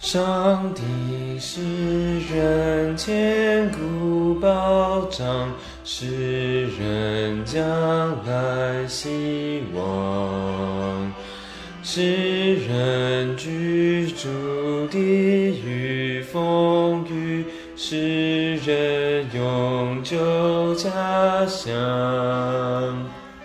上帝是人坚固保障，是人将来希望，是人居住地狱风雨，是人永久家乡。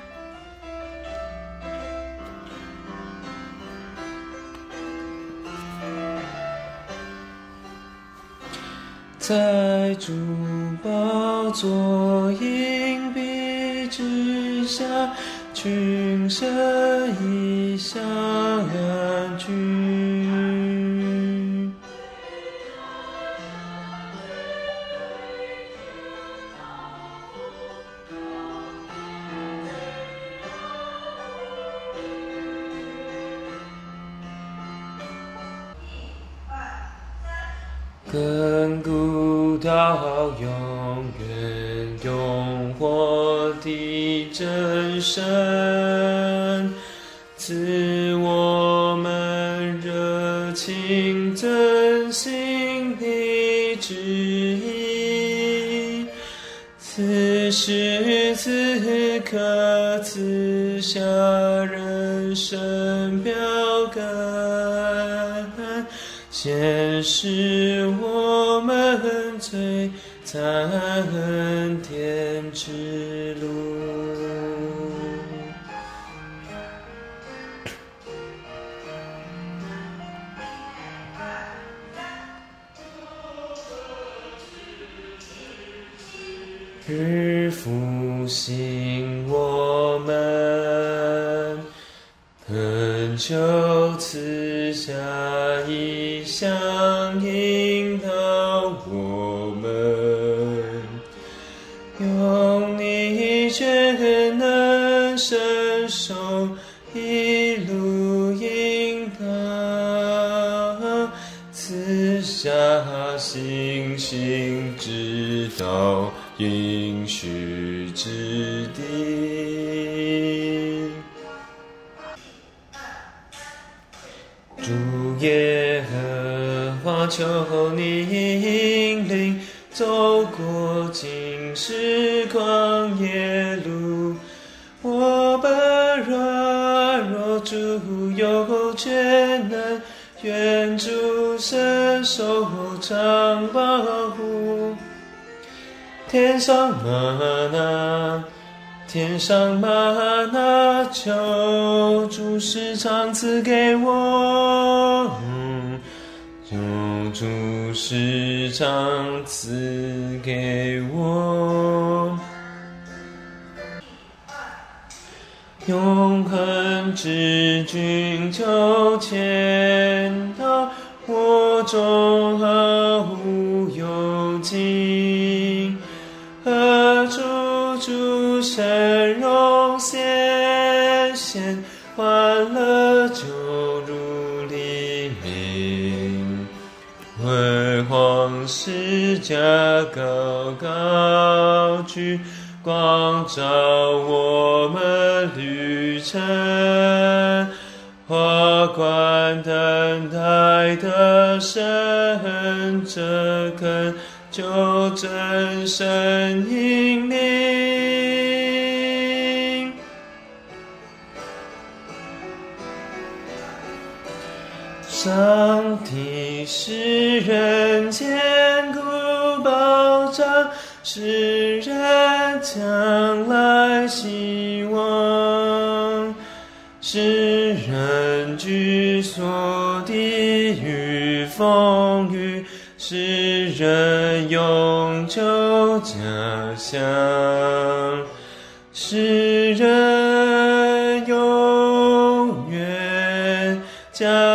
在主宝座荫蔽之下，群生一相安居。亘古到永远，永活的真神，赐我们热情真心的旨意。此时此刻，赐下人生标杆，显示我们璀璨天之路。日复兴我们，恳求赐下异象引导我们，用你全能伸手一路引导，赐下信心直到应许之地。主耶和华，求你引领，走过今世旷野路。我本软弱，主有全能，愿主伸手常保护。天上吗哪，天上吗哪，求主时常赐给我，求主时常赐给我。永恒之君，求签到我中毫无有尽，何处主神荣显现，欢乐就如黎明。辉煌释迦高高举，光照我们旅程。华冠等待的神者，恳求真神引领。上帝是人坚固保障，是人将来希望，是人居所地狱风雨，是人永久家乡，是人永远家